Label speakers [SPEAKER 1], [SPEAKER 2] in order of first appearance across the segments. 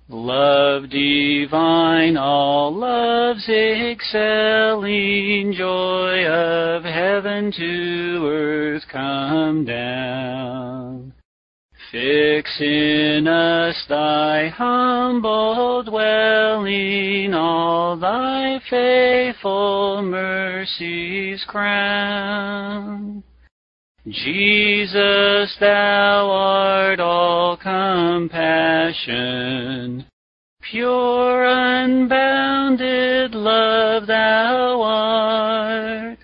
[SPEAKER 1] Love divine, all loves excelling, joy of heaven to earth come down. Fix in us thy humble dwelling, all thy faithful mercies crown. Jesus, thou art all compassion, pure unbounded love thou art.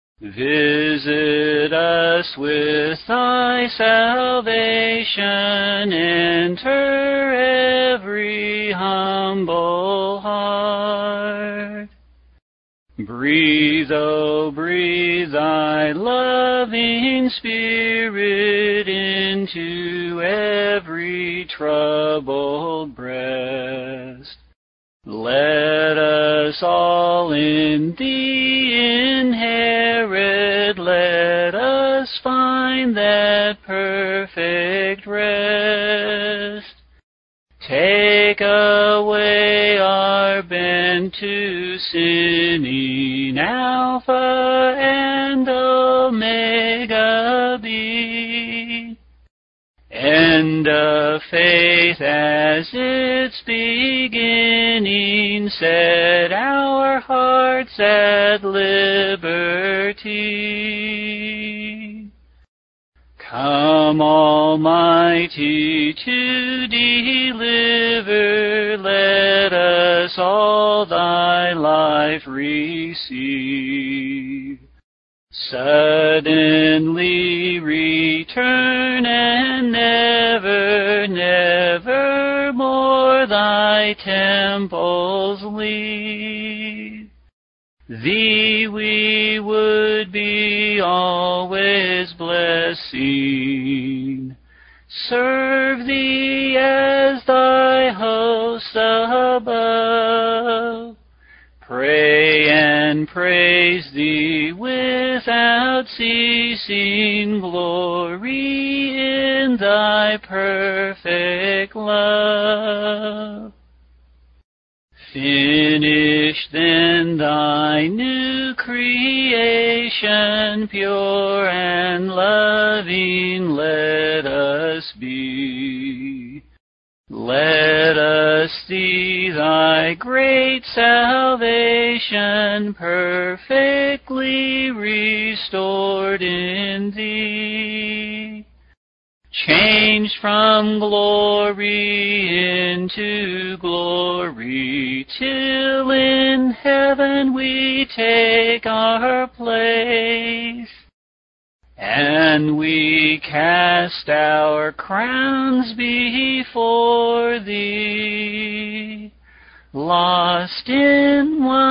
[SPEAKER 1] Visit us with thy salvation, enter every humble heart. Breathe, oh breathe thy loving Spirit into every troubled breast. Let us all in thee inherit, let us find that perfect rest. Take away our bent to sinning, Alpha and Omega be. End of faith as its beginning, set our hearts at liberty. Come, Almighty, to deliver, let us all thy life receive. Suddenly return and never, never more thy temples leave. Thee we would be always blessing, serve thee as thy host above, pray and praise thee without ceasing, glory in thy perfect love. Finish then thy new creation, pure and loving let us be. Let us see thy great salvation, perfectly restored in thee. Changed from glory into glory, till in heaven we take our place, and we cast our crowns before thee, lost in one